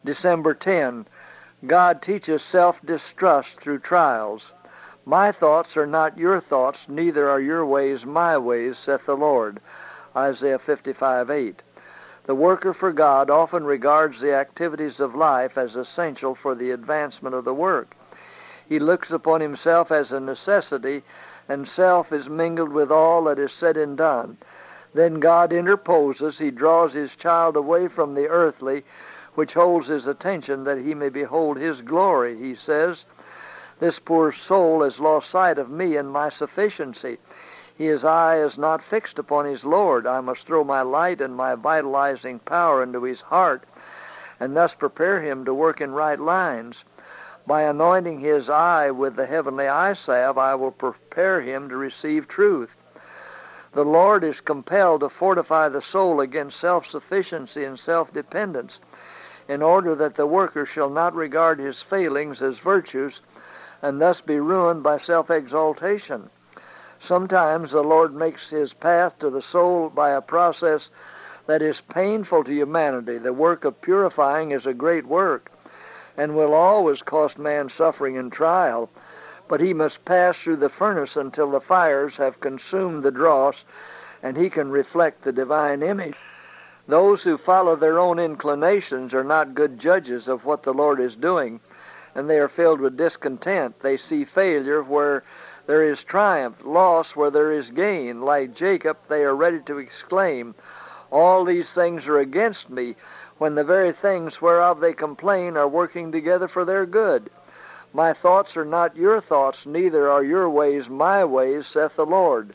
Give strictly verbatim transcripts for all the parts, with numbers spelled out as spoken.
December tenth. God teaches self-distrust through trials. My thoughts are not your thoughts, neither are your ways my ways, saith the Lord. Isaiah fifty-five eight. The worker for God often regards the activities of life as essential for the advancement of the work. He looks upon himself as a necessity, and self is mingled with all that is said and done. Then God interposes. He draws his child away from the earthly, which holds his attention, that he may behold his glory. He says, this poor soul has lost sight of me and my sufficiency. His eye is not fixed upon his Lord. I must throw my light and my vitalizing power into his heart, and thus prepare him to work in right lines. By anointing his eye with the heavenly eye salve, I will prepare him to receive truth. The Lord is compelled to fortify the soul against self-sufficiency and self-dependence, in order that the worker shall not regard his failings as virtues, and thus be ruined by self-exaltation. Sometimes the Lord makes his path to the soul by a process that is painful to humanity. The work of purifying is a great work, and will always cost man suffering and trial, but he must pass through the furnace until the fires have consumed the dross, and he can reflect the divine image. Those who follow their own inclinations are not good judges of what the Lord is doing, and they are filled with discontent. They see failure where there is triumph, loss where there is gain. Like Jacob, they are ready to exclaim, all these things are against me, when the very things whereof they complain are working together for their good. My thoughts are not your thoughts, neither are your ways my ways, saith the Lord.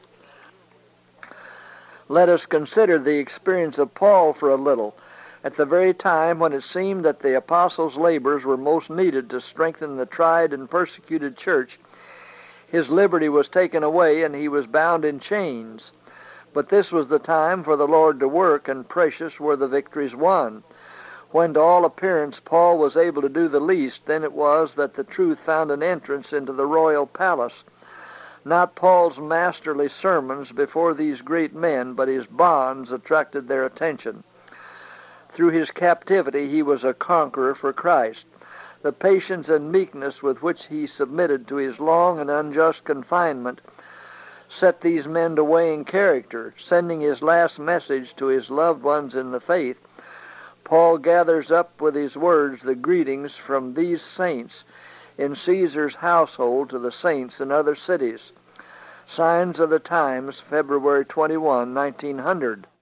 Let us consider the experience of Paul for a little. At the very time when it seemed that the apostles' labors were most needed to strengthen the tried and persecuted church, his liberty was taken away and he was bound in chains. But this was the time for the Lord to work, and precious were the victories won. When to all appearance Paul was able to do the least, then it was that the truth found an entrance into the royal palace. Not Paul's masterly sermons before these great men, but his bonds attracted their attention. Through his captivity he was a conqueror for Christ. The patience and meekness with which he submitted to his long and unjust confinement set these men to weighing character. Sending his last message to his loved ones in the faith, Paul gathers up with his words the greetings from these saints in Caesar's household to the saints in other cities. Signs of the Times, February twenty-first, nineteen hundred.